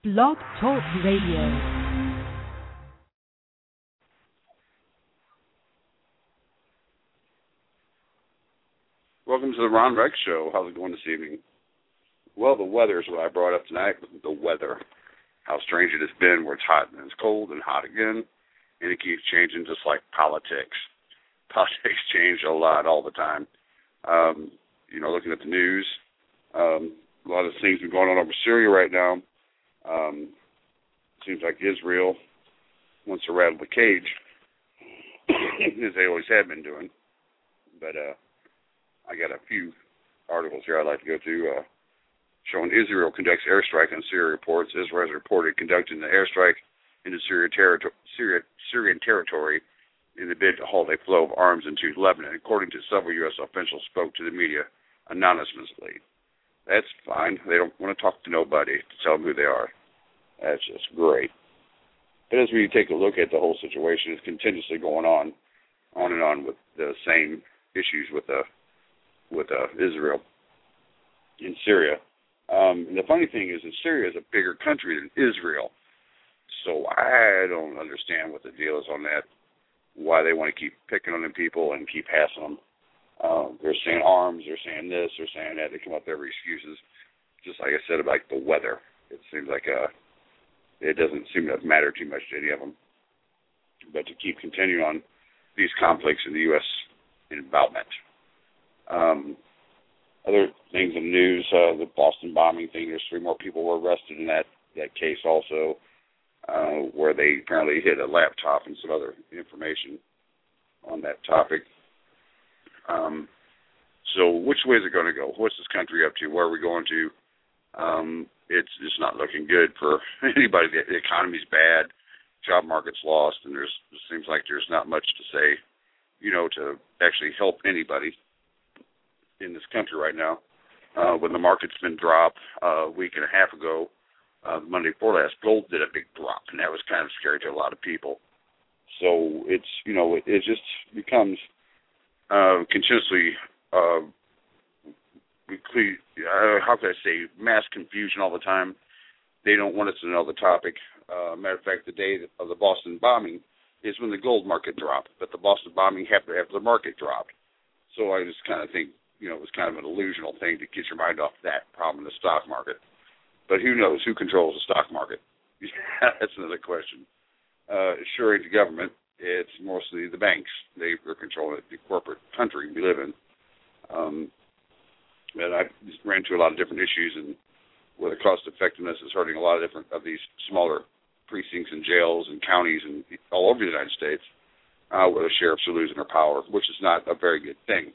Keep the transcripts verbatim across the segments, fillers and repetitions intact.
Blog Talk Radio. Welcome to the Ron Rex Show. How's it going this evening? Well, the weather is what I brought up tonight. The weather. How strange it has been where it's hot and it's cold and hot again. And it keeps changing just like politics. Politics change a lot all the time. Um, you know, looking at the news, um, a lot of things are going on over Syria right now. Um, seems like Israel wants to rattle the cage, as they always have been doing. But uh, I got a few articles here I'd like to go through, uh, showing Israel conducts airstrike on Syria reports. Israel has reported conducting the airstrike into Syria territory, Syria, Syrian territory in the bid to halt a flow of arms into Lebanon, according to several U S officials spoke to the media anonymously. That's fine. They don't want to talk to nobody to tell them who they are. That's just great. But as we take a look at the whole situation, it's continuously going on, on and on with the same issues with uh, with uh, Israel in Syria. Um, and the funny thing is that Syria is a bigger country than Israel. So I don't understand what the deal is on that, why they want to keep picking on them people and keep passing them. Um, they're saying arms, they're saying this, they're saying that. They come up with every excuses. Just like I said about the weather. It seems like uh, it doesn't seem to matter too much to any of them. But to keep continuing on these conflicts in the U S involvement. Um, other things in the news, uh, the Boston bombing thing, there's three more people were arrested in that, that case also, uh, where they apparently hid a laptop and some other information on that topic. Um, so which way is it going to go? What's this country up to? Where are we going to? Um, it's just not looking good for anybody. The, the economy's bad, job market's lost, and there's it seems like there's not much to say, you know, to actually help anybody in this country right now. Uh, when the market's been dropped uh, a week and a half ago, uh, Monday before last, gold did a big drop, and that was kind of scary to a lot of people. So it's, you know, it, it just becomes Uh, continuously, uh, uh, how can I say, mass confusion all the time. They don't want us to know the topic. Uh, matter of fact, the day of the Boston bombing is when the gold market dropped, but the Boston bombing happened after the market dropped. So I just kind of think, you know, it was kind of an illusional thing to get your mind off that problem in the stock market. But who knows? Who controls the stock market? That's another question. Uh, sure ain't the government. It's mostly the banks. They are controlling the corporate country we live in. Um, and I just ran into a lot of different issues, and where the cost effectiveness is hurting a lot of different of these smaller precincts and jails and counties and all over the United States, uh, where the sheriffs are losing their power, which is not a very good thing.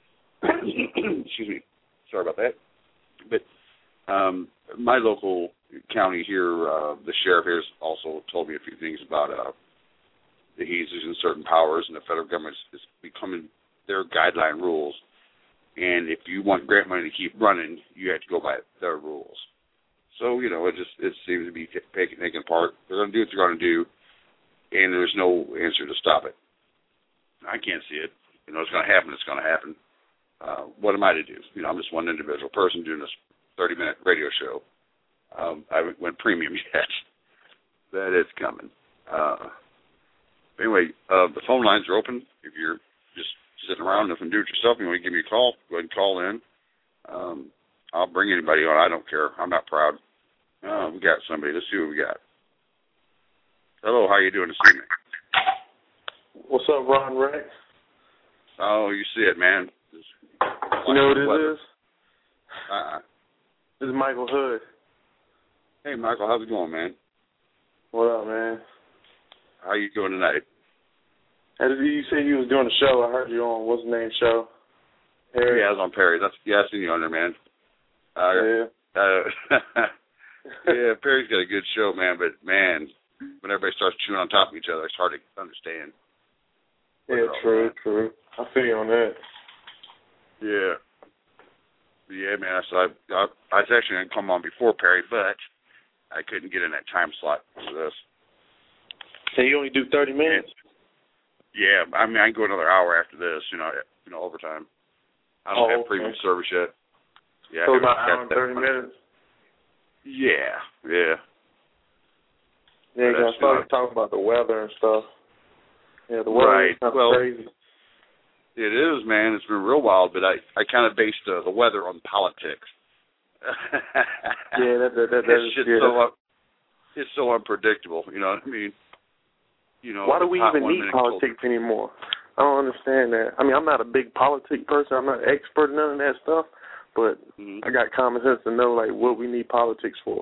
Excuse me. Sorry about that. But um, my local county here, uh, the sheriff here has also told me a few things about uh, that he's using certain powers, and the federal government is becoming their guideline rules. And if you want grant money to keep running, you have to go by their rules. So, you know, it just it seems to be taken, taken apart. They're going to do what they're going to do, and there's no answer to stop it. I can't see it. You know, it's going to happen. It's going to happen. Uh, what am I to do? You know, I'm just one individual person doing this thirty-minute radio show. Um, I haven't went premium yet. That is coming. Uh Anyway, uh, the phone lines are open. If you're just sitting around, nothing to do it yourself, you want to give me a call, go ahead and call in. Um, I'll bring anybody on. I don't care. I'm not proud. Uh, we got somebody. Let's see what we got. Hello, how you doing this evening? What's up, Ron Rex? Oh, you see it, man. Just you know what it weather. is? Uh-uh. This is Michael Hood. Hey, Michael, how's it going, man? What up, man? How you doing tonight? How did you say you was doing a show? I heard you on what's the name show? Perry? Yeah, I was on Perry. That's yeah, I seen you on there, man. Uh, yeah. Uh, yeah, Perry's got a good show, man. But man, when everybody starts chewing on top of each other, it's hard to understand. Yeah, true, true. I feel you on that. Yeah. Yeah, man. So I, I, I was actually going to come on before Perry, but I couldn't get in that time slot for this. So you only do thirty minutes? Yeah, I mean, I can go another hour after this, you know, you know, overtime. I don't oh, have okay. premium service yet. Yeah, so about an hour and thirty minutes? Yeah, yeah. saw know, you talking about the weather and stuff. Yeah, the weather right. is kind of well, crazy. It is, man. It's been real wild, but I, I kind of based uh, the weather on politics. yeah, that, that, that, that it's is, just yeah. so un- it's so unpredictable. You know what I mean? You know, why do we even need politics cold. anymore? I don't understand that. I mean, I'm not a big politic person. I'm not an expert in none of that stuff, but mm-hmm. I got common sense to know like what we need politics for.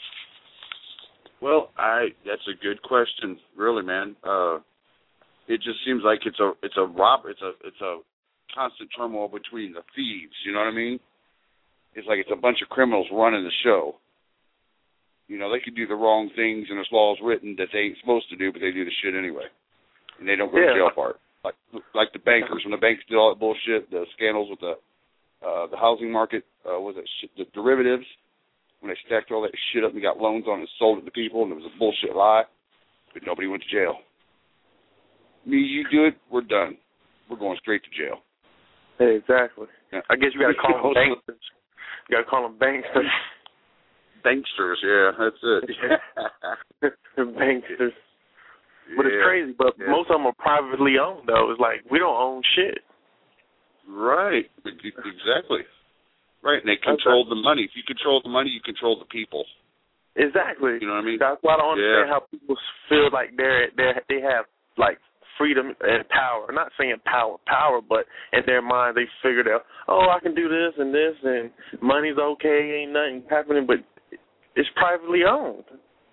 Well, I that's a good question, really, man. Uh, it just seems like it's a it's a rob it's a it's a constant turmoil between the thieves. You know what I mean? It's like it's a bunch of criminals running the show. You know, they could do the wrong things, and there's laws written that they ain't supposed to do, but they do the shit anyway, and they don't go yeah. to jail for it. Like like the bankers, when the banks did all that bullshit, the scandals with the uh, the housing market, uh, was it shit, the derivatives, when they stacked all that shit up and got loans on it and sold it to people, and it was a bullshit lie, but nobody went to jail. Me, you do it, we're done. We're going straight to jail. Hey, exactly. Yeah. I guess you got to call them banksters. You got to call them banksters. Banksters, yeah, that's it. Banksters. Yeah. But it's crazy, but yeah. most of them are privately owned, though. It's like, we don't own shit. Right, exactly. Right, and they control the money. If you control the money, you control the people. Exactly. You know what I mean? That's why I don't understand yeah. how people feel like they're they they have like freedom and power. I'm not saying power, power, but in their mind they figured out, oh, I can do this and this, and money's okay, ain't nothing happening, but it's privately owned.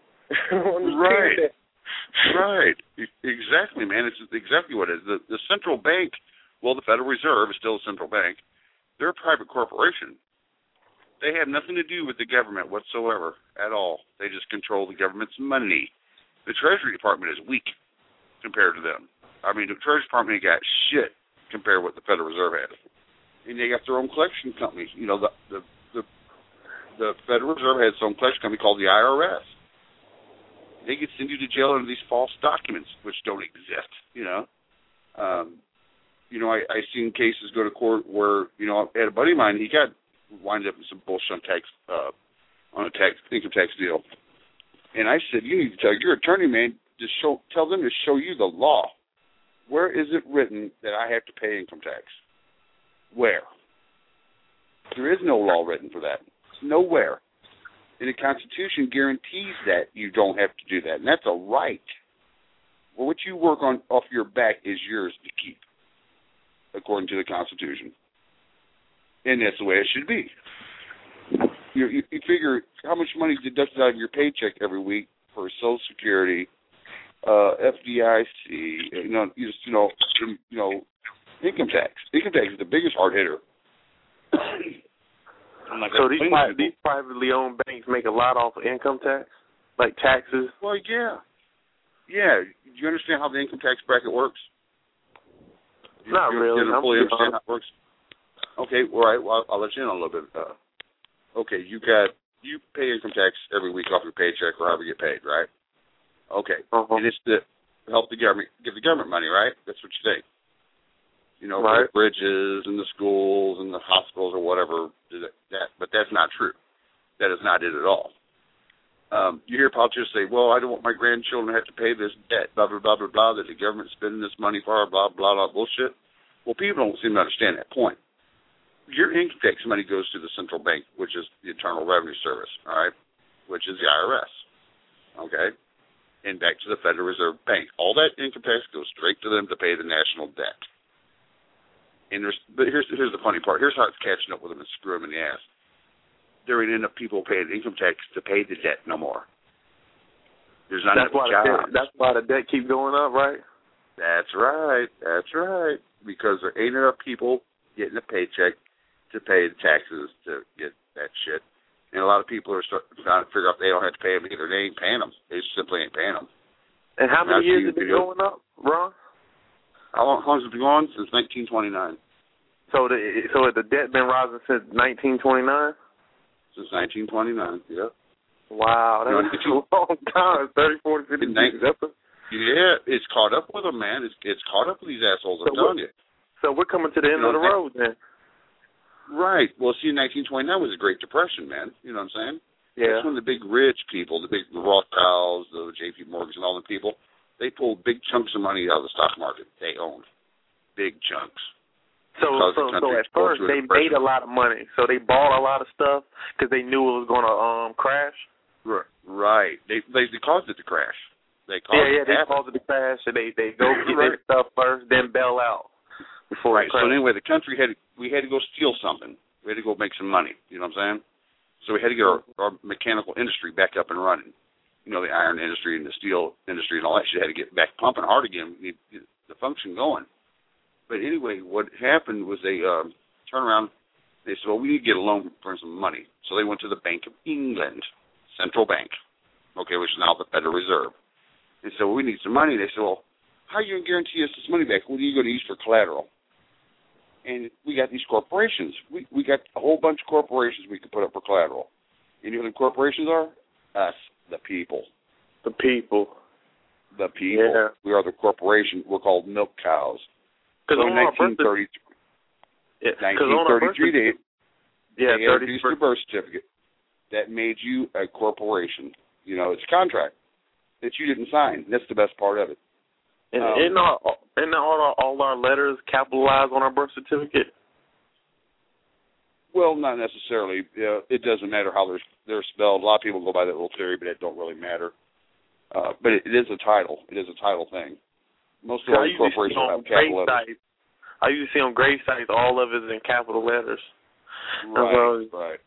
Right. That. Right. Exactly, man. It's exactly what it is. The, the central bank, well, the Federal Reserve is still a central bank. They're a private corporation. They have nothing to do with the government whatsoever at all. They just control the government's money. The Treasury Department is weak compared to them. I mean, the Treasury Department ain't got shit compared to what the Federal Reserve has. And they got their own collection company. You know, the the the, the Federal Reserve has its own collection company called the I R S. They could send you to jail under these false documents, which don't exist, you know. Um, you know, I, I seen cases go to court where, you know, I had a buddy of mine, he got wind up in some bullshit on tax, uh, on a tax, income tax deal. And I said, you need to tell your attorney, man, to show, tell them to show you the law. Where is it written that I have to pay income tax? Where? There is no law written for that. Nowhere. And the Constitution guarantees that you don't have to do that, and that's a right. Well, what you work on off your back is yours to keep, according to the Constitution. And that's the way it should be. You, you, you figure how much money is deducted out of your paycheck every week for Social Security, uh, F D I C, you know, you, just, you know, in, you know, income tax. Income tax is the biggest hard hitter. Like so these, pri- these privately owned banks make a lot off of income tax, like taxes? Well, yeah. Yeah. Do you understand how the income tax bracket works? Not you, really. You I'm fully understand how it works? Okay, all right. Well, I'll, I'll let you in on a little bit. Uh, okay, you got you pay income tax every week off your paycheck or however you get paid, right? Okay. Uh-huh. And it's to help the government, give the government money, right? That's what you think. You know, right. for the bridges and the schools and the hospitals or whatever. That, but that's not true. That is not it at all. Um, you hear politicians say, well, I don't want my grandchildren to have to pay this debt, blah, blah, blah, blah, blah, that the government's spending this money for, blah, blah, blah, bullshit. Well, people don't seem to understand that point. Your income tax money goes to the central bank, which is the Internal Revenue Service, all right, which is the I R S, okay, and back to the Federal Reserve Bank. All that income tax goes straight to them to pay the national debt. And there's, but here's here's the funny part. Here's how it's catching up with them and screwing them in the ass. There ain't enough people paying income tax to pay the debt no more. There's not that's enough why jobs. The debt, that's why the debt keeps going up, right? That's right. That's right. Because there ain't enough people getting a paycheck to pay the taxes to get that shit. And a lot of people are starting to figure out they don't have to pay them either. They ain't paying them. They simply ain't paying them. And how many and years has it been going up, Ron? How long, how long has it been going? Since nineteen twenty-nine. So the so the debt been rising since nineteen twenty-nine? Since nineteen twenty-nine, yeah. Wow, that's you know, a long time. thirty, forty, fifty years. Yeah, it's caught up with them, man. It's it's caught up with these assholes, I'm so telling you. So we're coming to the end you know, of the road, then. Right. Well, see, nineteen twenty-nine was the Great Depression, man. You know what I'm saying? Yeah. That's when the big rich people, the big the Rothschilds, the J P Morgans, and all the people, they pulled big chunks of money out of the stock market. They owned big chunks. So, so, so at first they made a lot of money. So they bought a lot of stuff because they knew it was going to um crash. Right. They they, they caused it to crash. They caused yeah, yeah. It they happen. caused it to crash, and they they go get right. their stuff first, then bail out before right. it crashed. So anyway, the country had we had to go steal something. We had to go make some money. You know what I'm saying? So we had to get our, our mechanical industry back up and running. You know, the iron industry and the steel industry and all that shit had to get back pumping hard again. We need the function going. But anyway, what happened was they um, turned around. They said, well, we need to get a loan for some money. So they went to the Bank of England, central bank, okay, which is now the Federal Reserve. They said, well, we need some money. They said, well, how are you going to guarantee us this money back? What are you going to use for collateral? And we got these corporations. We we got a whole bunch of corporations we could put up for collateral. And you know what the corporations are? Us, the people. The people. The people. Yeah. We are the corporation. We're called milk cows. So in nineteen thirty-three, yeah, nineteen thirty-three they, yeah, they introduced a birth certificate that made you a corporation. You know, it's a contract that you didn't sign. That's the best part of it. And um, in our, in all our, all our letters capitalized on our birth certificate? Well, not necessarily. Uh, it doesn't matter how they're, they're spelled. A lot of people go by that little theory, but it don't really matter. Uh, but it, it is a title. It is a title thing. Most of our corporations have capital letters. Sites, I usually see on grave sites all of it is in capital letters. Right, well, right.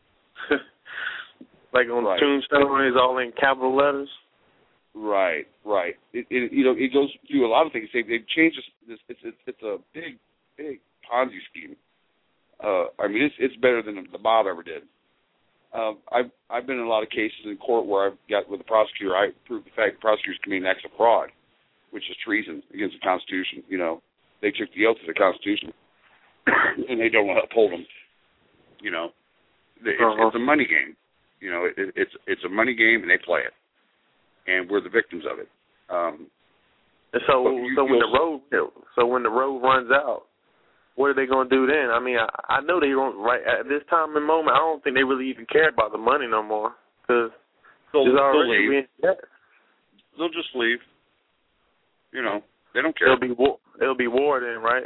Like on right. the tombstone, it's all in capital letters. Right, right. It, it you know it goes through a lot of things. They they've changed this. It's it's it's a big big Ponzi scheme. Uh, I mean it's it's better than the Bob ever did. Um, I've I've been in a lot of cases in court where I've got with the prosecutor. I proved the fact the prosecutors committing acts of fraud, which is treason against the Constitution. You know, they took the oath to the Constitution, and they don't want to uphold them. You know, it's, uh-huh. it's a money game. You know, it, it's it's a money game, and they play it. And we're the victims of it. Um, so, you, so when the road, so when the road runs out, what are they going to do then? I mean, I, I know they don't. Right at this time and moment, I don't think they really even care about the money no more because they'll, it's they'll already leave. Being, they'll just leave. You know, they don't care. It'll be war. It'll be war then, right?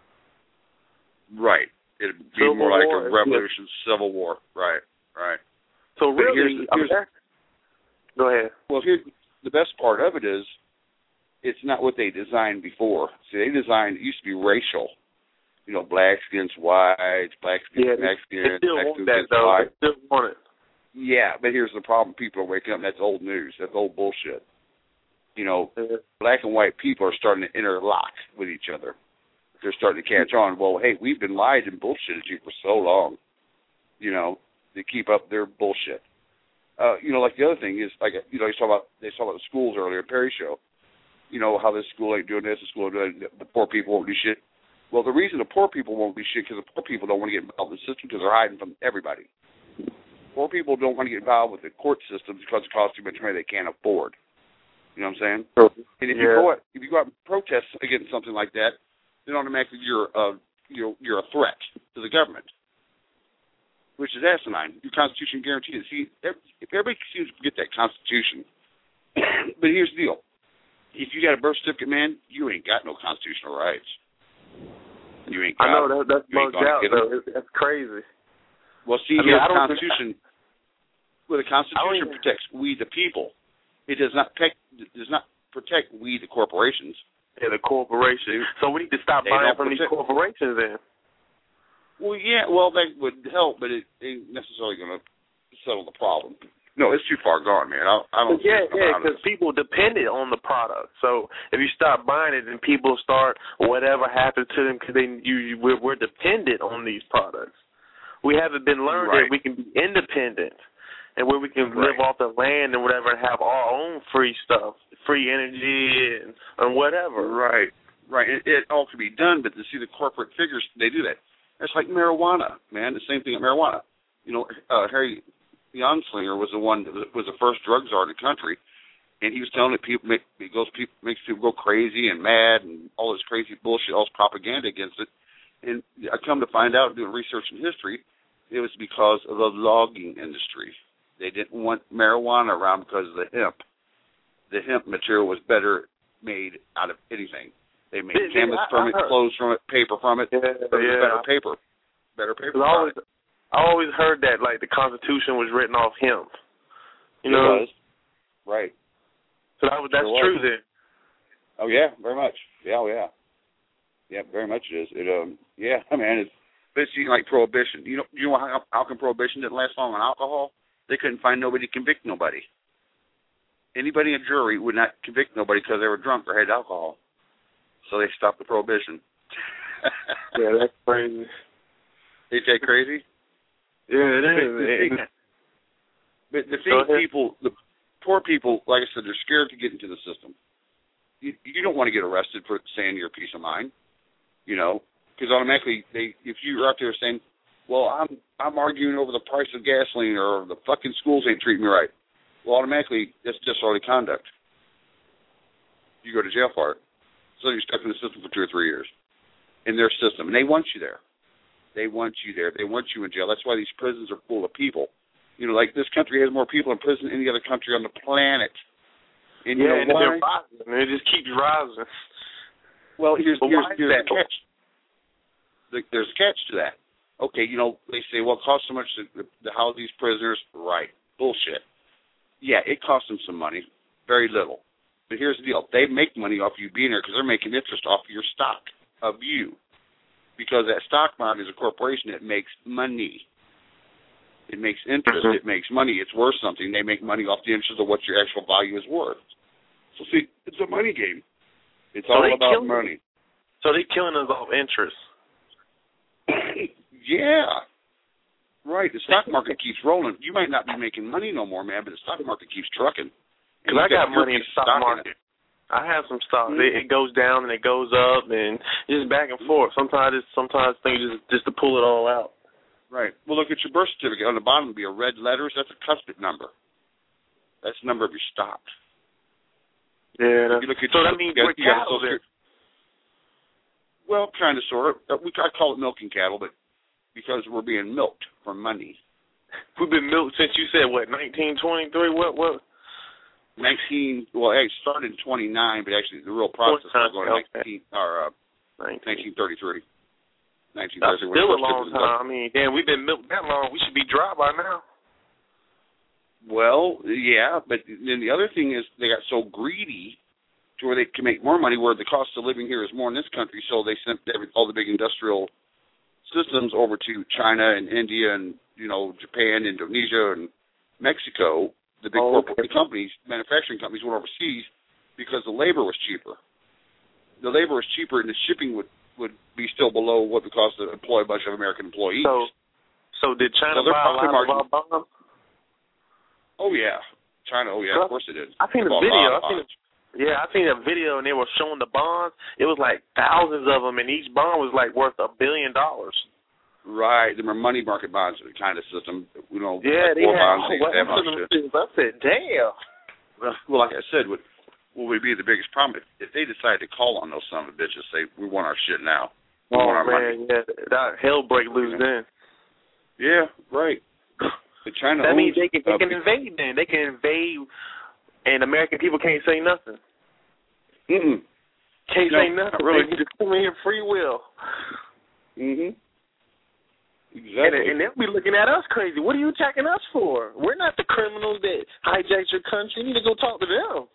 Right. It'd be Civil more like war, a revolution, yeah. Civil war. Right. Right. So but really, here's, I mean, here's, go ahead. Well, here the best part of it is, it's not what they designed before. See, they designed it used to be racial. You know, blacks against whites, blacks against yeah, Mexicans, they still Mexicans want that, against though. whites. They still want it. Yeah, but here's the problem: people are waking up. And that's old news. That's old bullshit. You know, yeah. Black and white people are starting to interlock with each other. They're starting to catch on. Well, hey, we've been lied and bullshitted you for so long. You know, to keep up their bullshit. Uh, you know, like the other thing is, like, you know, you saw about they saw about the schools earlier, Perry show. You know how this school ain't doing this, the school ain't doing that, the poor people won't do shit. Well, the reason the poor people won't do shit because the poor people don't want to get involved in the system because they're hiding from everybody. Poor people don't want to get involved with the court system because it costs too much money they can't afford. You know what I'm saying? And if yeah. you go out, if you go out and protest against something like that, then automatically you're uh, you're you're a threat to the government, which is asinine. Your Constitution guarantees it. See, everybody seems to forget that Constitution. But here's the deal: if you got a birth certificate, man, you ain't got no constitutional rights. You ain't got. I know that, that's bugged out though. Them. That's crazy. Well, see, I mean, here I the don't Constitution, well, the Constitution even, protects we the people. It does not protect. Does not protect we the corporations. Yeah, the corporations. So we need to stop they buying from protect. these corporations then. Well, yeah, well, that would help, but it ain't necessarily going to settle the problem. No, it's too far gone, man. I, I don't. Yeah, yeah, because people depended on the product. So if you stop buying it, then people start whatever happens to them because they you, we're, we're dependent on these products. We haven't been learned right. that we can be independent and where we can right. live off the land and whatever and have our own free stuff, free energy and, and whatever. Right, right. It, it all can be done, but to see the corporate figures, they do that. It's like marijuana, man. The same thing with marijuana. You know, uh, Harry Anslinger was the one that was the first drug czar in the country, and he was telling that people make, it goes, people, makes people go crazy and mad and all this crazy bullshit, all this propaganda against it. And I come to find out, doing research in history, it was because of the logging industry. They didn't want marijuana around because of the hemp. The hemp material was better made out of anything. They made Did- canvas I- from I it, heard- clothes from it, paper from it. Yeah, But it was yeah. better paper. Better paper. 'Cause I always, I always heard that like the Constitution was written off hemp. You it know, was. Right. so that was that's Sure true was. then. Oh yeah, very much. Yeah, oh yeah. Yeah, very much it is. It um yeah, man, it's basically like prohibition. You know you know how how come prohibition didn't last long on alcohol? They couldn't find nobody to convict nobody. Anybody in a jury would not convict nobody because they were drunk or had alcohol. So they stopped the prohibition. Yeah, that's crazy. Ain't that crazy? Yeah, it The is. thing, but the thing Go ahead. people, the poor people, like I said, they're scared to get into the system. You, you don't want to get arrested for saying your peace of mind, you know, because automatically they, if you're out there saying, well, I'm I'm arguing over the price of gasoline or the fucking schools ain't treating me right, well, automatically that's disorderly conduct. You go to jail for it. So you're stuck in the system for two or three years in their system, and they want you there. They want you there. They want you in jail. That's why these prisons are full of people. You know, like this country has more people in prison than any other country on the planet. And you Yeah, know and why? they're rising. And it just keeps rising. Well, here's, But here's, why is here's that? the catch. The- There's a catch to that. Okay, you know, they say, well, it costs so much to, to house these prisoners. Right. Bullshit. Yeah, it costs them some money. Very little. But here's the deal. They make money off you being there because they're making interest off your stock of you. Because that stock market is a corporation that makes money. It makes interest. Mm-hmm. It makes money. It's worth something. They make money off the interest of what your actual value is worth. So, see, it's a money game. It's So all they about kill- money. So they killing us off interest. Yeah. Right. The stock market keeps rolling. You might not be making money no more, man, but the stock market keeps trucking. Because I got money in your the stock market. I have some stock. Mm-hmm. It, it goes down and it goes up and just back and forth. Sometimes it's sometimes things just just to pull it all out. Right. Well, look at your birth certificate. On the bottom will be a red letters. That's a cuspid number. That's the number of your stock. Yeah. If you look at So your, that means you got- we're you got a cattle social then. security- Well, kind of, sort of. We I call it milking cattle, but because we're being milked for money. We've been milked since you said what, nineteen twenty-three? What what? Nineteen. Well, it started in twenty-nine, but actually the real process was going to Okay. nineteen or uh, nineteen. nineteen thirty-three. nineteen That's thirty-three. still a long time. I mean, damn, we've been milked that long. We should be dry by now. Well, yeah, but then the other thing is they got so greedy to where they can make more money, where the cost of living here is more in this country, so they sent every, all the big industrial systems over to China and India and, you know, Japan, Indonesia, and Mexico. The big Oh, corporate okay. companies, manufacturing companies, went overseas because the labor was cheaper. The labor was cheaper, and the shipping would, would be still below what it cost to employ a bunch of American employees. So, so did China So they're buy a lot profit of our bombs? oh, yeah. China, oh, yeah, of course it did. I seen They a bought video. lot I of seen a, bonds. yeah, I seen a video, and they were showing the bonds. It was like thousands of them, and each bond was like worth a billion dollars. Right, them are money market bonds kind of system. You know, Yeah, like they war had. bonds. They What have happened to on them shit. things? I said, damn. Well, well, like I said, what what would be the biggest problem if, if they decide to call on those son of a bitches, say we want our shit now, we Oh want our money. man, yeah, that hell break loose then. Yeah, right. The China That means owns, they can they uh, can invade then. They can invade, and American people can't say nothing. Mm-mm. Can't No, say nothing. not really. They can just come in here free will. Mhm. And, Exactly. and they'll be looking at us crazy. What are you attacking us for? We're not the criminals that hijacked your country. You need to go talk to them.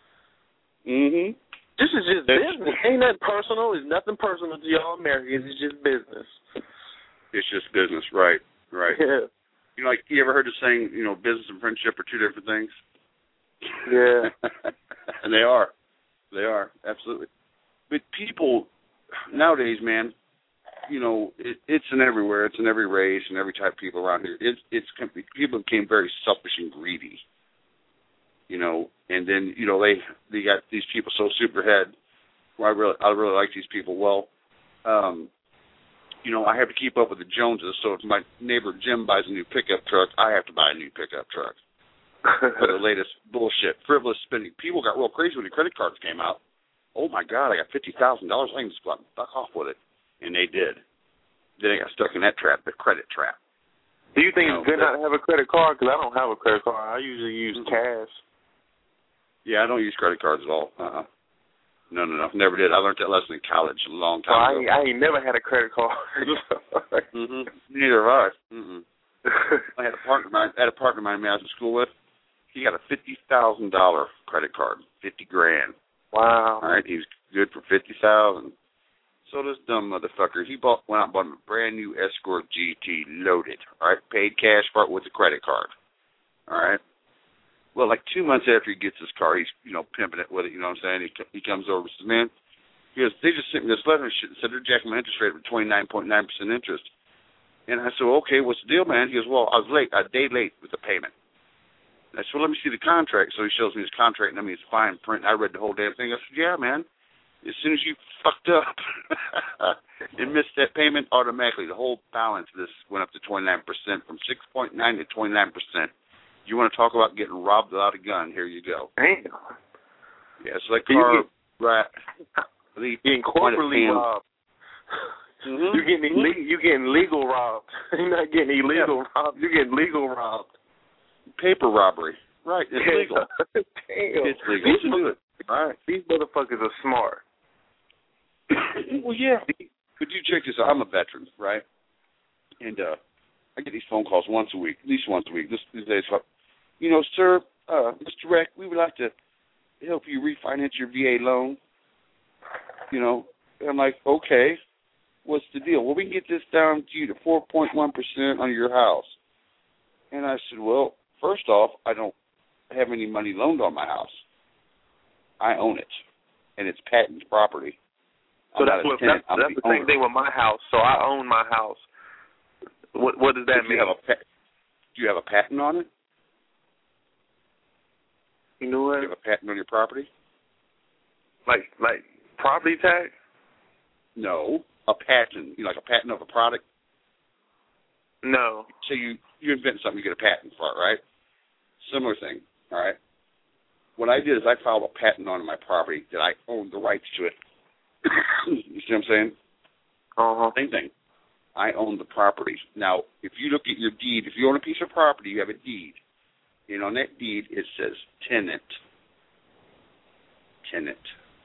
Mhm. This is just That's- business. Ain't nothing personal. It's nothing personal to y'all Americans. It's just business. It's just business, right? Right. Yeah. You know, like you ever heard the saying, you know, business and friendship are two different things? Yeah. And they are. They are, absolutely. But people nowadays, man, you know, it, it's in everywhere. It's in every race and every type of people around here. It's it's people became very selfish and greedy. You know, and then you know they they got these people so super ahead. Well, I really I really like these people. Well, um, you know, I have to keep up with the Joneses. So if my neighbor Jim buys a new pickup truck, I have to buy a new pickup truck. For the latest bullshit, frivolous spending. People got real crazy when the credit cards came out. Oh my God, I got fifty thousand dollars. I can just go out and fuck off with it, and they did. Then they got stuck in that trap, the credit trap. Do you think you know, it's good not to have a credit card? Because I don't have a credit card. I usually use mm-hmm. cash. Yeah, I don't use credit cards at all. Uh-uh. No, no, no. Never did. I learned that lesson in college a long time well, I ago. Ain't, I ain't never had a credit card. mm-hmm. Neither have I. Mm-mm. I had a partner of mine, I had a partner of mine I was in school with. He got a fifty thousand dollars credit card, fifty grand. Wow. All right, he was good for fifty thousand dollars. So this dumb motherfucker, he bought, went out and bought him a brand new Escort G T loaded, all right, paid cash for it with a credit card, all right. Well, like two months after he gets his car, he's, you know, pimping it with it, you know what I'm saying? He, he comes over and says, man, he goes, they just sent me this letter and shit and said they're jacking my interest rate with twenty-nine point nine percent interest. And I said, well, okay, what's the deal, man? He goes, well, I was late, a day late with the payment. I said, well, let me see the contract. So he shows me his contract, and I mean, it's fine print. I read the whole damn thing. I said, yeah, man. As soon as you fucked up and missed that payment, automatically the whole balance of this went up to twenty-nine percent, from six point nine to twenty-nine percent. You want to talk about getting robbed without a gun? Here you go. Damn. Yeah, so that car, you get, right? You're getting corporately robbed. Mm-hmm. You're getting illegal, you're getting legal robbed. You're not getting illegal yeah. robbed. You're getting legal robbed. Paper robbery. Right, it's legal. Damn. It's legal these to do it. All right. These motherfuckers are smart. Well, yeah. But you check this out. I'm a veteran, right? And uh, I get these phone calls once a week, at least once a week. This, these days, you know, sir, uh, Mister Reck, we would like to help you refinance your V A loan. You know, and I'm like, okay, what's the deal? Well, we can get this down to you to four point one percent on your house. And I said, well, first off, I don't have any money loaned on my house. I own it, and it's patent property. So I'm that's what that's, that's the, the same thing with my house. So I own my house. What what does that do mean? You have a, do you have a patent on it? You know what? Do you have a patent on your property? Like like property tax? No, a patent. You know, like a patent of a product. No. So you you invent something, you get a patent for it, right? Similar thing. All right. What I did is I filed a patent on my property that I owned the rights to it. You see what I'm saying? Uh-huh. Same thing. I own the property. Now, if you look at your deed, if you own a piece of property, you have a deed. And on that deed, it says tenant. Tenant.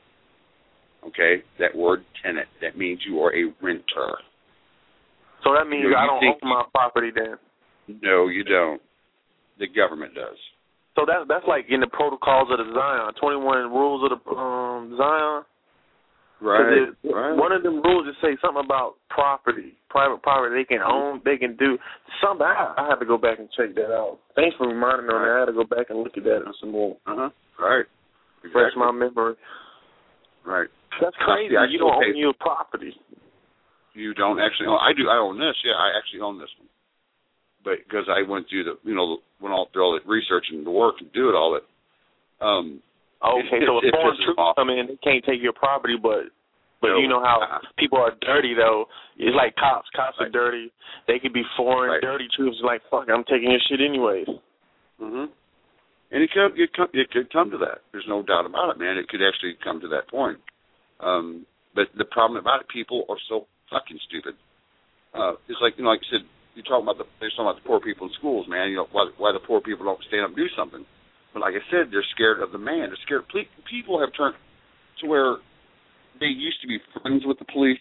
Okay? That word tenant. That means you are a renter. So that means you know, I you don't own my property then? No, you don't. The government does. So that's that's like in the protocols of the Zion, twenty-one rules of the um, Zion. Right, it, right. One of them rules just say something about property, private property. They can own, they can do something. I, I have to go back and check that out. Thanks for reminding me on that. I had to go back and look at that and some more. Uh huh. Right. Refresh Exactly. my memory. Right. That's crazy. Yeah, you don't own your property. You don't actually own. I do. I own this. Yeah, I actually own this one. But because I went through the, you know, went all through all the research and the work and do it all that. Um. Okay, it, so it, if foreign troops come in, they can't take your property, but but no, you know how uh, people are dirty though. It's like cops. Cops right. are dirty. They could be foreign right. dirty troops. Like fuck, I'm taking your shit anyways. Mhm. And it could it, could it could come to that. There's no doubt about it, man. It could actually come to that point. Um. But the problem about it, people are so fucking stupid. Uh. It's like you know, like I said, you talk about the they're talking about the poor people in schools, man. You know why why the poor people don't stand up and do something. But like I said, they're scared of the man. They're scared. People have turned to where they used to be friends with the police.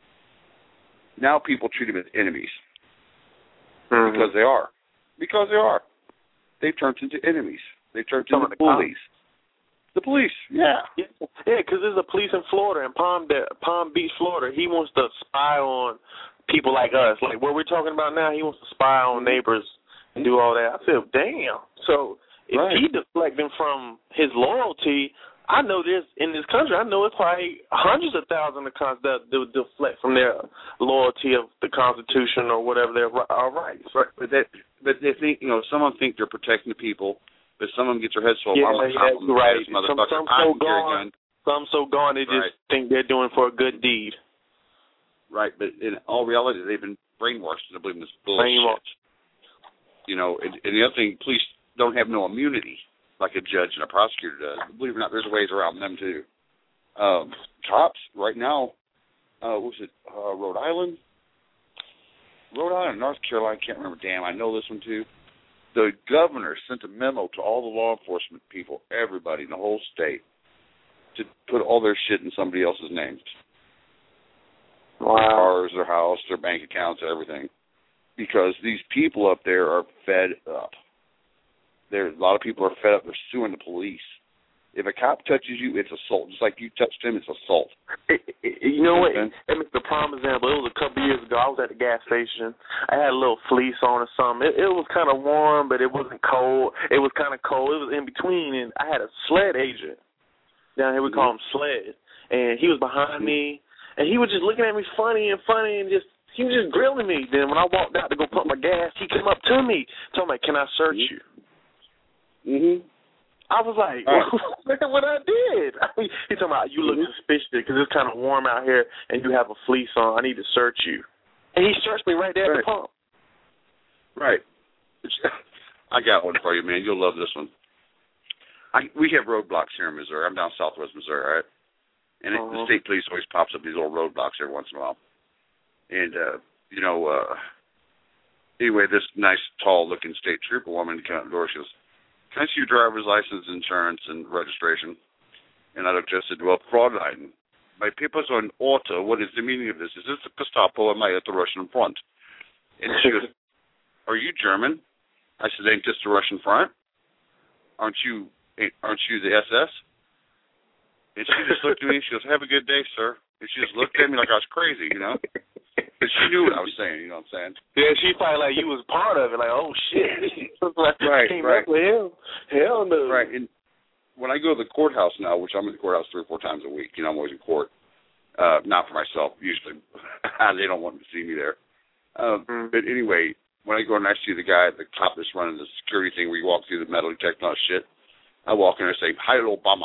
Now people treat them as enemies. Mm-hmm. Because they are. Because they are. They've turned into enemies. They've turned into the bullies. The police, yeah. Yeah, because there's a police in Florida, in Palm, De- Palm Beach, Florida. He wants to spy on people like us. Like what we're talking about now, he wants to spy on neighbors and do all that. I said, damn. So if right. he deflecting from his loyalty, I know there's in this country. I know it's probably hundreds of thousands of cons that deflect from their loyalty of the Constitution or whatever their our rights. Right, but that, but they think you know some of them think they're protecting the people, but some of them get their heads full. Yeah, I'm yeah, a right. Some, some so gone. Some so gone. They just right. think they're doing for a good deed. Right, but in all reality, they've been brainwashed into believing this bullshit. Brainwashed. You know, and, and the other thing, police don't have no immunity like a judge and a prosecutor does. Believe it or not, there's ways around them too. Um, cops right now, uh, what was it, uh, Rhode Island? Rhode Island, North Carolina, I can't remember. Damn, I know this one too. The governor sent a memo to all the law enforcement people, everybody in the whole state, to put all their shit in somebody else's names. Wow. Their cars, their house, their bank accounts, everything. Because these people up there are fed up. There, a lot of people are fed up. They're suing the police. If a cop touches you, it's assault. Just like you touched him, it's assault. It, it, you know what? That makes the prime example. It was a couple years ago. I was at the gas station. I had a little fleece on or something. It, it was kind of warm, but it wasn't cold. It was kind of cold. It was in between, and I had a sled agent. Down here we call him Sled. And he was behind me, and he was just looking at me funny and funny and just, he was just grilling me. Then when I walked out to go pump my gas, he came up to me, told me, can I search you? Mm-hmm. I was like, right. What I did. I mean, he told me, you look mm-hmm. suspicious because it's kind of warm out here and you have a fleece on. I need to search you. And he searched me right there right. at the pump. Right. I got one for you, man. You'll love this one. I, we have roadblocks here in Missouri. I'm down southwest Missouri, right? And uh-huh. it, the state police always pops up these little roadblocks every once in a while. And, uh, you know, uh, anyway, this nice, tall-looking state trooper woman came out the door. She goes, can I see your driver's license, insurance, and registration? And I looked at her and said, well, Fräulein, my papers are in order. What is the meaning of this? Is this the Gestapo or am I at the Russian front? And she goes, are you German? I said, ain't this the Russian front? Aren't you aren't you the S S? And she just looked at me and she goes, have a good day, sir. And she just looked at me like I was crazy, you know? But she knew what I was saying, you know what I'm saying? Yeah, she probably like you was part of it, like, oh, shit. like, right, came right. Up with him. Hell no. Right, and when I go to the courthouse now, which I'm in the courthouse three or four times a week, you know, I'm always in court. Uh, not for myself, usually. They don't want to see me there. Um, mm-hmm. But anyway, when I go and I see the guy, the cop that's running the security thing where you walk through the metal detector and all shit, I walk in and say, Heil Obama.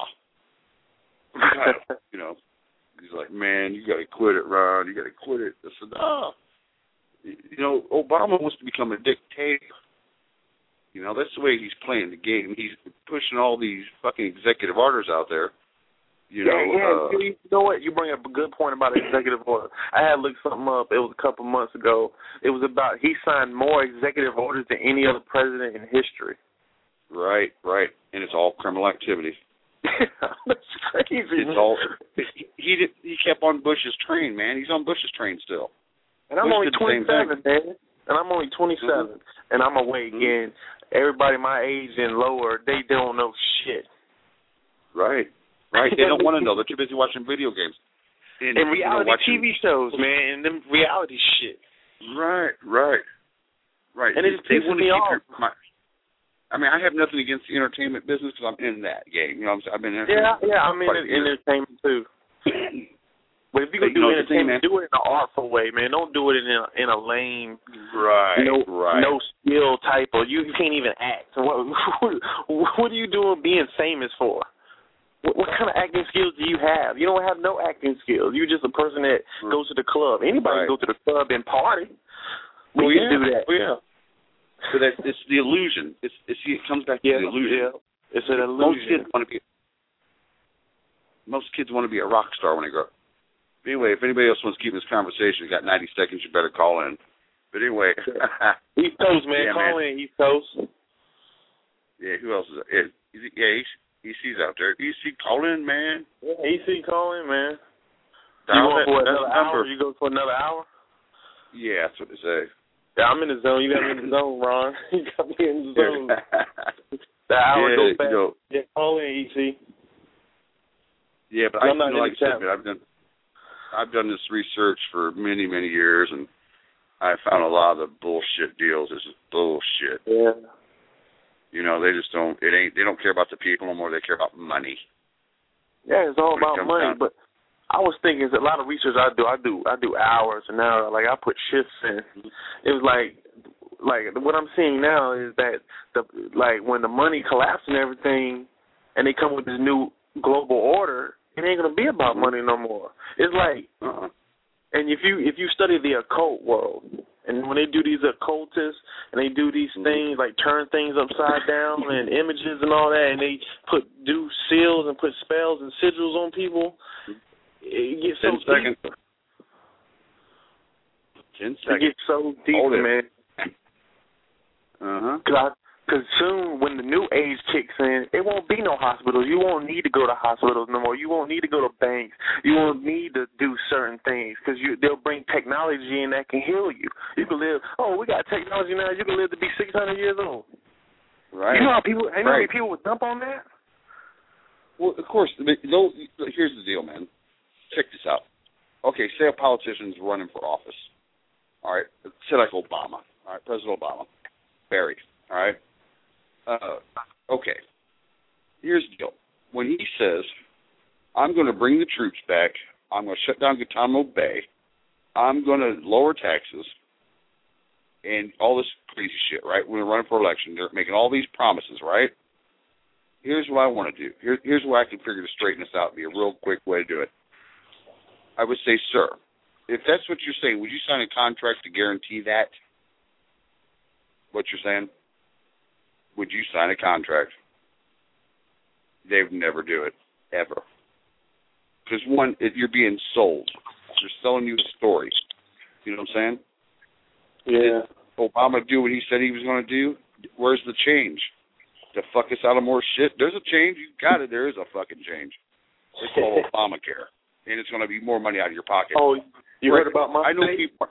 You know, he's like, man, you got to quit it, Ron. You got to quit it. I said, oh. You know, Obama wants to become a dictator. You know, that's the way he's playing the game. He's pushing all these fucking executive orders out there. You know, yeah, yeah. uh, you know what? You bring up a good point about executive order. I had looked something up. It was a couple months ago. It was about he signed more executive orders than any other president in history. Right, right, and it's all criminal activity. That's crazy. It's all he did. He kept on Bush's train, man. He's on Bush's train still. And I'm Bush only twenty-seven, man. And I'm only twenty-seven, mm-hmm. and I'm awake. Mm-hmm. And everybody my age and lower, they don't know shit. Right, right. They don't want to know. They're too busy watching video games and, and reality you know, watching... T V shows, man, and them reality shit. Right, right, right. And it just pisses me off. My, I mean, I have nothing against the entertainment business because I'm in that game. You know, what I'm saying? I've been in yeah, yeah. I'm in entertainment too. But if you can do you know, entertainment, thing, do it in an artful way, man. Don't do it in a in a lame, right, no, right. no skill type, or you, you can't even act. What, what are you doing being famous for? What, what kind of acting skills do you have? You don't have no acting skills. You're just a person that mm. goes to the club. Anybody right. can go to the club and party. We well, can yeah. do that. Well, yeah. So that's it's the illusion. It's, it's see, it comes back to yeah, the illusion. Yeah. It's an illusion. Most kids want to be. Most kids want to be a rock star when they grow up. Anyway, if anybody else wants to keep this conversation, you got ninety seconds. You better call in. But anyway, East Coast, man, yeah, call man. in East Coast. Yeah, who else is? There? Yeah, yeah, E C's out there. E C, call in, man. Yeah, E C, call in, man. Dial you going that, for another hour? You go for another hour? Yeah, that's what they say. Yeah, I'm in the zone. You got me in the zone, Ron. You got me in the zone. The hour yeah, goes fast. You know, yeah, call in, E C. Yeah, but I'm I not like I said, I've done I've done this research for many, many years, and I found a lot of the bullshit deals is bullshit. Yeah. You know, they just don't. It ain't. They don't care about the people no more. They care about money. Yeah, it's all when about it money. Down. But I was thinking, a lot of research I do. I do. I do hours and hours. Like I put shifts in. It was like, like what I'm seeing now is that the like when the money collapses and everything, and they come with this new global order. It ain't gonna be about money no more. It's like, uh-uh. and if you if you study the occult world, and when they do these occultists and they do these things like turn things upside down and images and all that, and they put do seals and put spells and sigils on people, it gets so Ten seconds. Ten It seconds. gets so deep, Hold it. man. Uh-huh. Cause, I, Cause soon, when the new age kicks in, it won't be no hospitals. You won't need to go to hospitals no more. You won't need to go to banks. You won't need to do certain things because you they'll bring technology in that can heal you. You can live. Oh, we got technology now. You can live to be six hundred years old. Right. You know how people? You know how right. many people would dump on that? Well, of course. No, here's the deal, man. Check this out. Okay, say a politician's running for office. All right, say like Obama. All right, President Obama, buried. All right. Uh, okay. Here's the deal. When he says, "I'm going to bring the troops back. I'm going to shut down Guantanamo Bay. I'm going to lower taxes," and all this crazy shit, right? When they're running for election, they're making all these promises, right? Here's what I want to do. Here, here's what I can figure to straighten this out. Be a real quick way to do it. I would say, sir, if that's what you're saying, would you sign a contract to guarantee that? What you're saying? Would you sign a contract? They would never do it, ever. Because, one, if you're being sold. They're selling you a story. You know what I'm saying? Yeah. Did Obama do what he said he was going to do? Where's the change? To fuck us out of more shit? There's a change. You got it. There is a fucking change. It's called Obamacare. And it's going to be more money out of your pocket. Oh, you right. heard about my I know state? people.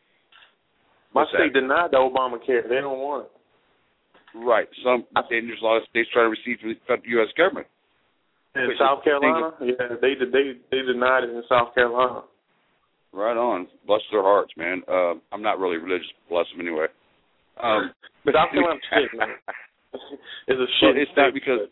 My What's state that? denied the Obamacare. They don't want it. Right. Some and there's a lot of states trying to receive from the U S government. In Wait, South Carolina? of, Yeah, they they they denied it in South Carolina. Right on. Bless their hearts, man. Uh, I'm not really religious. Bless them anyway. Um, but South Carolina shit, man. It's a shit. Well, it's not because.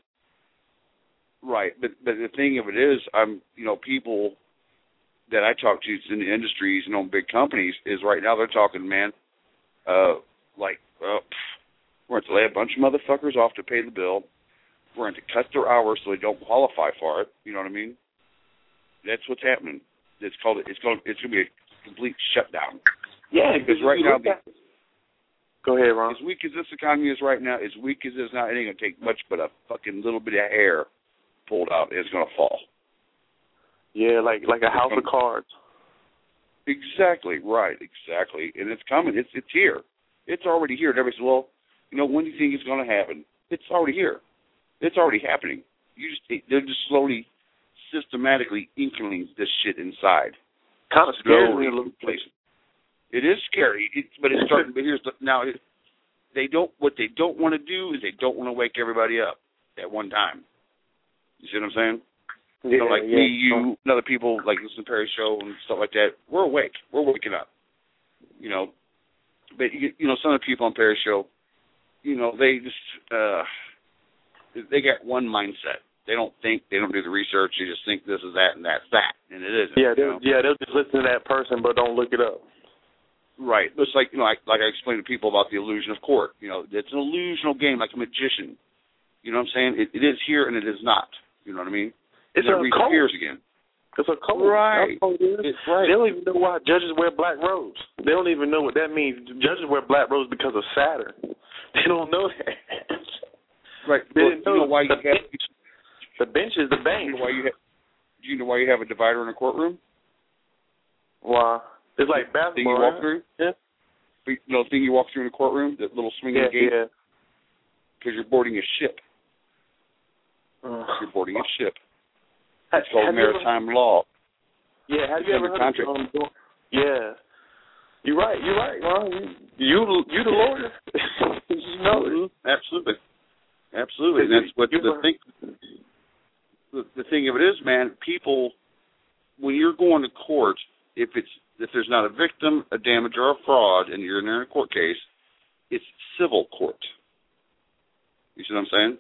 Right, but but the thing of it is, I'm you know people that I talk to in the industries and on big companies is right now they're talking, man, uh, like uh, we're going to lay a bunch of motherfuckers off to pay the bill. We're going to cut their hours so they don't qualify for it. You know what I mean? That's what's happening. It's called. It's going. It's going to be a complete shutdown. Yeah, because right now. The, Go ahead, Ron. As weak as this economy is right now, as weak as it is now, it ain't going to take much but a fucking little bit of hair pulled out. It's going to fall. Yeah, like like a house of cards. Exactly, right, exactly. And it's coming. It's it's here. It's already here. And everybody says, well, you know, when do you think it's going to happen? It's already here. It's already happening. You just They're just slowly, systematically inkling this shit inside. Kind of scares me a little bit. It is scary, it's, but it's starting. But here's the, now, it, they don't. What they don't want to do is they don't want to wake everybody up at one time. You see what I'm saying? Yeah, you know, like yeah. me, you, and other people, like listen to Perry's show and stuff like that. We're awake. We're waking up. You know, but you, you know, some of the people on Perry's show, you know, they just uh, they got one mindset. They don't think. They don't do the research. They just think this is that and that's that, and it isn't. Yeah, they'll, yeah, they'll just listen to that person, but don't look it up. Right. It's like, you know, I, like I explained to people about the illusion of court. You know, it's an illusional game, like a magician. You know what I'm saying? It, it is here and it is not. You know what I mean? It's and a it cult. reappears again. It's a cult. Right. It's right. They don't even know why judges wear black robes. They don't even know what that means. Judges wear black robes because of Saturn. They don't know that. Right. They well, didn't you know know why the you have... bench, the bench is the bank. You know why you have, do you know why you have a divider in a courtroom? Why? It's like basketball. Thing you walk through? Yeah. You know, the thing you walk through in the courtroom, that little swinging Yeah, gate? yeah. Because you're boarding a ship. Uh, You're boarding a ship. It's called maritime ever, law. Yeah, have you ever heard contract. of um, Yeah. You're right, you're right, Ron. You, you, you the lawyer. You know it. Absolutely. Absolutely. And that's what the thing, the, the thing of it is, man, people, when you're going to court, if it's if there's not a victim, a damage, or a fraud, and you're in a court case, it's civil court. You see what I'm saying?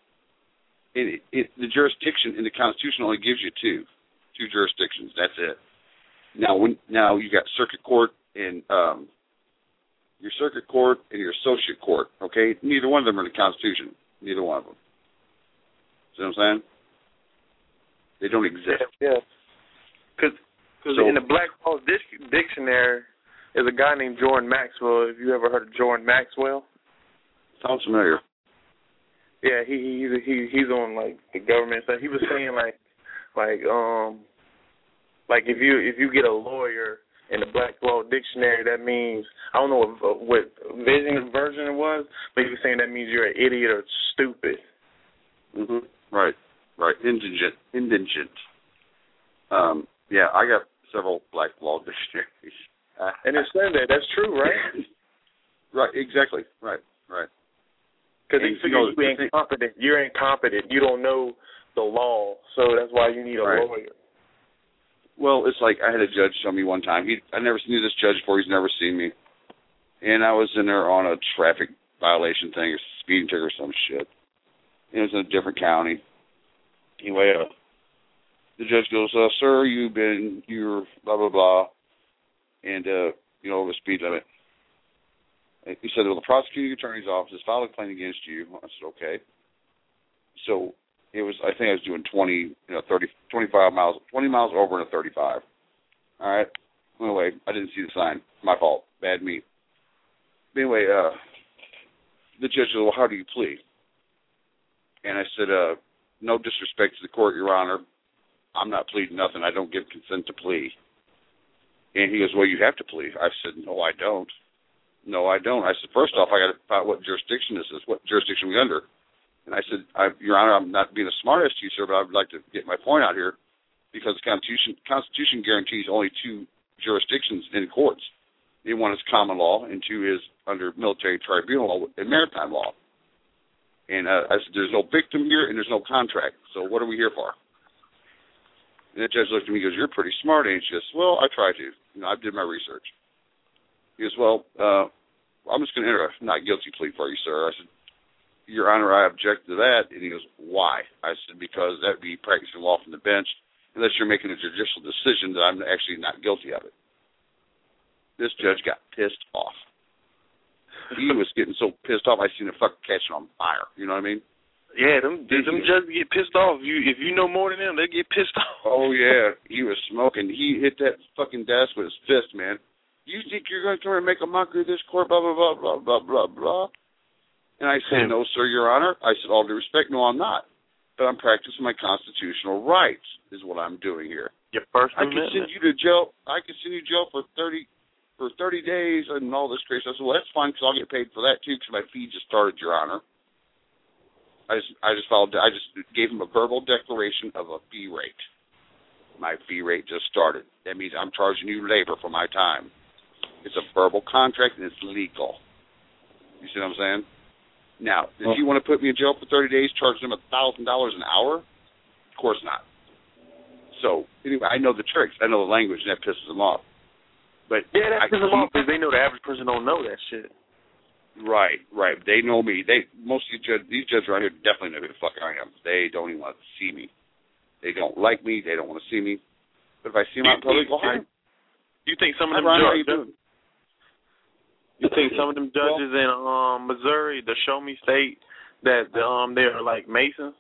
It, it, the jurisdiction in the Constitution only gives you two, two jurisdictions. That's it. Now, when now you got circuit court and um, your circuit court and your associate court. Okay, neither one of them are in the Constitution. Neither one of them. See what I'm saying? They don't exist. Yeah. Because so, in the Black Law Dictionary is a guy named Jordan Maxwell. Have you ever heard of Jordan Maxwell? Sounds familiar. Yeah, he he's he he's on like the government stuff. He was saying like like um like if you if you get a lawyer in the Black Law Dictionary, that means, I don't know what, what vision version it was, but he was saying that means you're an idiot or stupid. Mhm. Right. Right. Indigent. Indigent. Um. Yeah, I got several Black Law dictionaries. Uh, and it said that. That's true, right? Right. Exactly. Right. Right. Because they figure you, know, you're incompetent. You're incompetent. You don't know the law, so that's why you need a right. lawyer. Well, it's like I had a judge tell me one time. He, I never knew this judge before. He's never seen me. And I was in there on a traffic violation thing, or speeding ticket or some shit. It was in a different county. Anyway, uh, the judge goes, uh, sir, you've been, you're blah, blah, blah, and, uh, you know, over the speed limit. He said, well, the prosecuting attorney's office has filed a claim against you. I said, okay. So it was, I think I was doing twenty, you know, thirty, twenty-five miles, twenty miles over in a thirty-five. All right. Anyway, I didn't see the sign. My fault. Bad me. But anyway, uh, the judge said, well, how do you plead? And I said, uh, no disrespect to the court, Your Honor. I'm not pleading nothing. I don't give consent to plea. And he goes, well, you have to plead. I said, no, I don't. No, I don't. I said, first off, I got to find out what jurisdiction this is, what jurisdiction we're under. And I said, I, Your Honor, I'm not being a smartass to you, sir, but I would like to get my point out here because the Constitution, Constitution guarantees only two jurisdictions in courts. And one is common law, and two is under military tribunal law and maritime law. And uh, I said, there's no victim here and there's no contract, so what are we here for? And the judge looked at me and goes, you're pretty smart, ain't you? I said, well, I try to. You know, I did my research. He goes, well, uh, I'm just going to enter a not guilty plea for you, sir. I said, Your Honor, I object to that. And he goes, why? I said, because that would be practicing law from the bench unless you're making a judicial decision that I'm actually not guilty of it. This judge got pissed off. He was getting so pissed off, I seen a fucking catching on fire. You know what I mean? Yeah, them, them judges get pissed off. You, if you know more than them, they get pissed off. Oh, yeah. He was smoking. He hit that fucking desk with his fist, man. You think you're going to come here and make a mockery of this court, blah, blah, blah, blah, blah, blah, blah. And I said, no, sir, Your Honor. I said, all due respect, no, I'm not. But I'm practicing my constitutional rights is what I'm doing here. Your First I Amendment. could send you to jail. I could send you to jail for thirty for thirty days and all this crazy stuff. I said, well, that's fine because I'll get paid for that, too, because my fee just started, Your Honor. I just, I just followed, I just gave him a verbal declaration of a fee rate. My fee rate just started. That means I'm charging you labor for my time. It's a verbal contract, and it's legal. You see what I'm saying? Now, if you want to put me in jail for thirty days, charge them one thousand dollars an hour? Of course not. So, anyway, I know the tricks. I know the language, and that pisses them off. But yeah, that I pisses them off because they know the average person don't know that shit. Right, right. They know me. They Most of these judges, these judges around here definitely know who the fuck I am. They don't even want to see me. They don't like me. They don't want to see me. But if I see them out in public, go hi. You think some of them judges... You think some of them judges well, in um, Missouri, the Show Me State, that um, they're like Masons?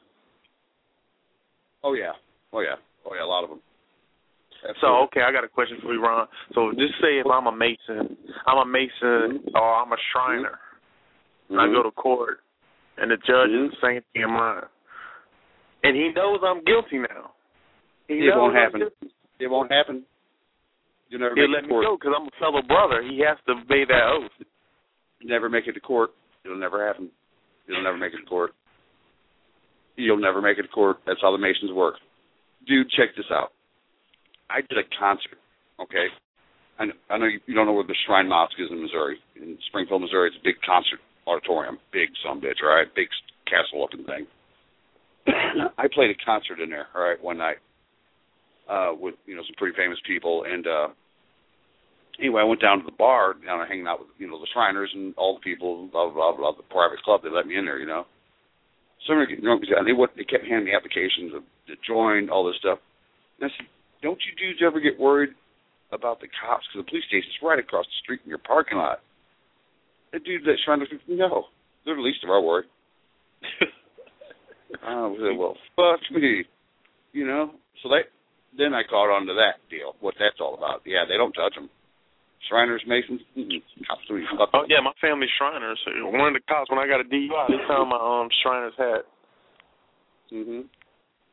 Oh, yeah. Oh, yeah. Oh, yeah, a lot of them. Absolutely. So, okay, I got a question for you, Ron. So just say if I'm a Mason, I'm a Mason mm-hmm. or I'm a Shriner, mm-hmm. and I go to court, and the judge mm-hmm. is the same thing in mine, and he knows I'm guilty now. He it won't happen. It won't happen. You'll never He'll make let it to court. me go because I'm a fellow brother. He has to obey that oath. Never make it to court. It'll never happen. You'll never make it to court. You'll never make it to court. That's how the Masons work. Dude, check this out. I did a concert, okay? I know, I know you, you don't know where the Shrine Mosque is in Missouri. In Springfield, Missouri, it's a big concert auditorium. Big sumbitch, all right? Big castle-looking thing. I played a concert in there, all right, one night. Uh, with, you know, some pretty famous people. And uh, anyway, I went down to the bar, down hanging out with, you know, the Shriners and all the people, blah, blah, blah, the private club. They let me in there, you know. So I'm getting drunk, and they, what, they kept handing me applications to, to join, all this stuff. And I said, don't you dudes ever get worried about the cops? Because the police station's right across the street in your parking lot. The dude that Shriner said, no, they're the least of our worry. I said, well, fuck me, you know. So they... Then I caught on to that deal, what that's all about. Yeah, they don't touch them. Shriners, Masons, mm-mm. Cops don't even fuck them. Oh, yeah, my family's Shriners. One of the cops, when I got a D U I, they found my um Shriner's hat. Mm-hmm.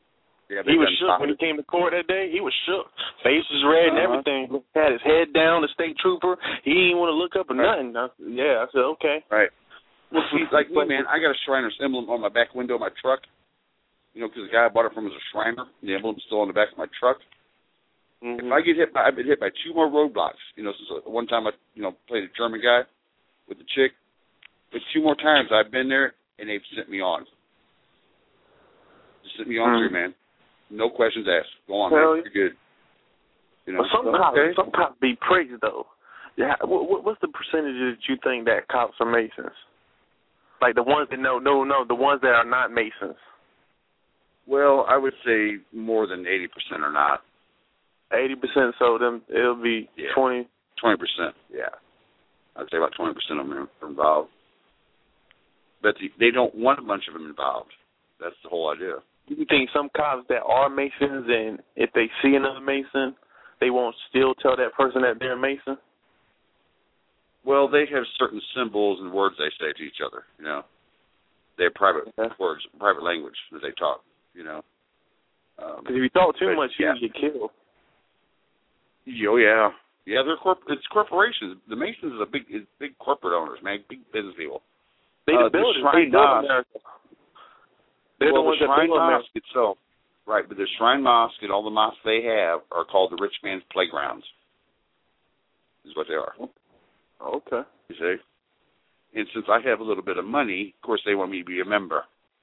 Yeah, he was shook when he came to court that day. He was shook. Face was red and uh-huh. everything. Had his head down, the state trooper. He didn't want to look up or right. nothing. I, yeah, I said, okay. Right. Well, see, like me, man, I got a Shriners emblem on my back window of my truck. You know, because the guy I bought it from was a Shriner. The emblem's still on the back of my truck. Mm-hmm. If I get hit by, I've been hit by two more roadblocks. You know, since one time I, you know, played a German guy with the chick. But two more times I've been there, and they've sent me on. Just sent me on mm-hmm. through, man. No questions asked. Go on, Hell man. You're good. You know, well, some so, cops, okay. some cops be prigs, though. Yeah, what, what's the percentage that you think that cops are Masons? Like the ones that no, no, no, the ones that are not Masons. Well, I would say more than eighty percent are not. Eighty percent, so them it'll be yeah. twenty. Twenty percent, yeah. I'd say about twenty percent of them are involved. But the, they don't want a bunch of them involved. That's the whole idea. You think some cops that are Masons, and if they see another Mason, they won't still tell that person that they're a Mason? Well, they have certain symbols and words they say to each other, you know. They have private okay. words, private language that they talk, you know. Because um, if you talk too but, much, you yeah. can get killed. Oh, yeah. Yeah, they're corp- it's corporations. The Masons are big is big corporate owners, man, big business people. They uh, the builders. The they build America. They're well, the ones the Shrine that build Mosque itself. Right, but the Shrine Mosque and all the mosques they have are called the rich man's playgrounds. Is what they are. Okay. You see? And since I have a little bit of money, of course they want me to be a member.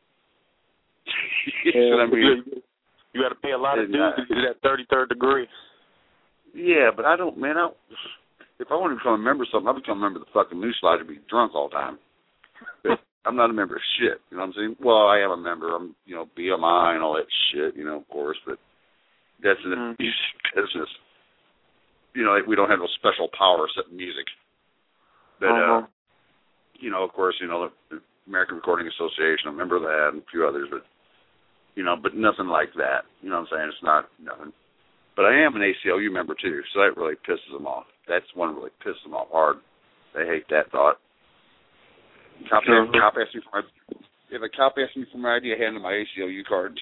you yeah, know what I mean? You got to pay a lot of dues uh, to get that thirty-third degree. Yeah, but I don't, man, I, if I want to become a member of something, I'll become a member of the fucking Moose Lodge and be drunk all the time. But I'm not a member of shit, you know what I'm saying? Well, I am a member. I'm, you know, B M I and all that shit, you know, of course, but that's an mm. business. You know, like we don't have no special power except music. But, uh-huh. uh, you know, of course, you know, the American Recording Association, I'm a member of that and a few others, but, you know, but nothing like that. You know what I'm saying? It's not nothing. But I am an A C L U member, too, so that really pisses them off. That's one that really pisses them off hard. They hate that thought. Cop, sure. cop asks me for my, if a cop asks me for my I D, I hand them my A C L U card.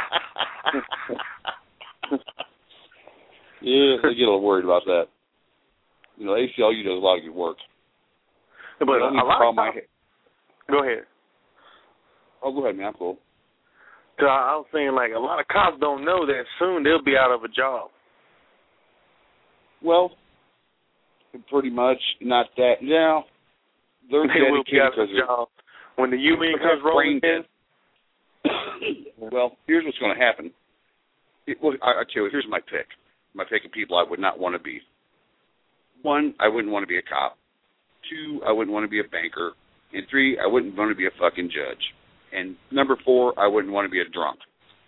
Yeah, they get a little worried about that. You know, A C L U does a lot of good work. But a lot of cops, go ahead. Oh, go ahead, man. I'm cool. So I was saying, like, a lot of cops don't know that soon they'll be out of a job. Well, pretty much not that. Yeah, they're they will be out of a job when the U N comes rolling in. Well, here's what's going to happen. It, well, I, I tell you, here's my pick. My pick of people I would not want to be. One, I wouldn't want to be a cop. Two, I wouldn't want to be a banker. And three, I wouldn't want to be a fucking judge. And number four, I wouldn't want to be a drunk.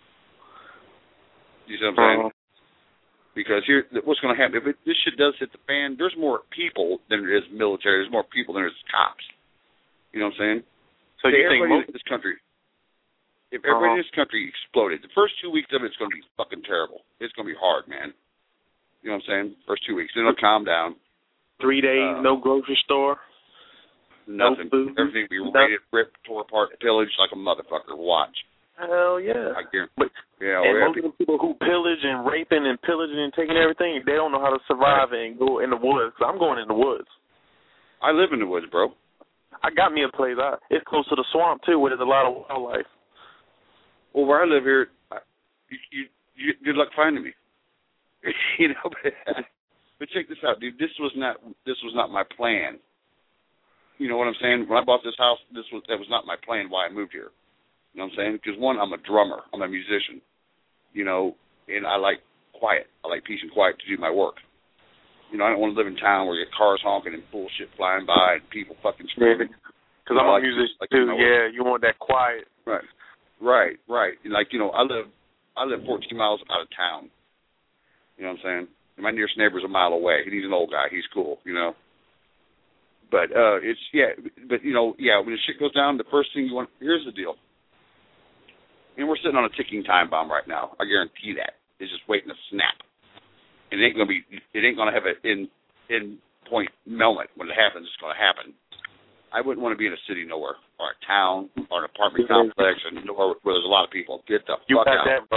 You see what I'm saying? Uh-huh. Because here, what's going to happen, if it, this shit does hit the fan, there's more people than there is military. There's more people than there is cops. You know what I'm saying? So you think everybody in this country, if everybody uh-huh. in this country exploded, the first two weeks of it, it's going to be fucking terrible. It's going to be hard, man. You know what I'm saying? First two weeks. Then it'll calm down. Three days, uh, no grocery store. Nothing. No food. Everything will be raided, ripped, tore apart, pillaged like a motherfucker. Watch. Hell yeah. I guarantee. But, yeah, and most of the people who pillage and raping and pillaging and taking everything, they don't know how to survive right. and go in the woods. So I'm going in the woods. I live in the woods, bro. I got me a place. I, it's close to the swamp, too, where there's a lot of wildlife. Well, where I live here, I, you, you, you, good luck finding me. you know, but, but check this out, dude. This was not this was not my plan. You know what I'm saying? When I bought this house, this was that was not my plan. Why I moved here. You know what I'm saying? Because one, I'm a drummer. I'm a musician. You know, and I like quiet. I like peace and quiet to do my work. You know, I don't want to live in town where you get cars honking and bullshit flying by and people fucking screaming. Because I'm like, a musician like, too. Yeah, you want that quiet. Right, right, right. Like you know, I live I live fourteen miles out of town. You know what I'm saying? And my nearest neighbor's a mile away. He's an old guy. He's cool, you know. But uh, it's yeah. But you know, yeah. When the shit goes down, the first thing you want. Here's the deal. And we're sitting on a ticking time bomb right now. I guarantee that. It's just waiting to snap. And it ain't gonna be. It ain't gonna have an in in point moment when it happens. It's gonna happen. I wouldn't want to be in a city nowhere, or a town, or an apartment complex, and nowhere where there's a lot of people. Get the you fuck got out. That right.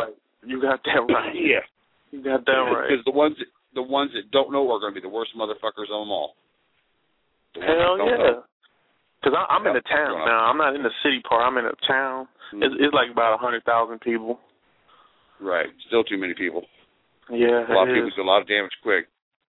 You got that right. Yeah. You got that right. Because the ones that, the ones that don't know are going to be the worst motherfuckers of them all. The Hell yeah. Because I'm in yeah. the town now. I'm not in the city part. I'm in a town. Mm-hmm. It's, it's like about one hundred thousand people. Right. Still too many people. Yeah, A lot it of people is. do a lot of damage quick.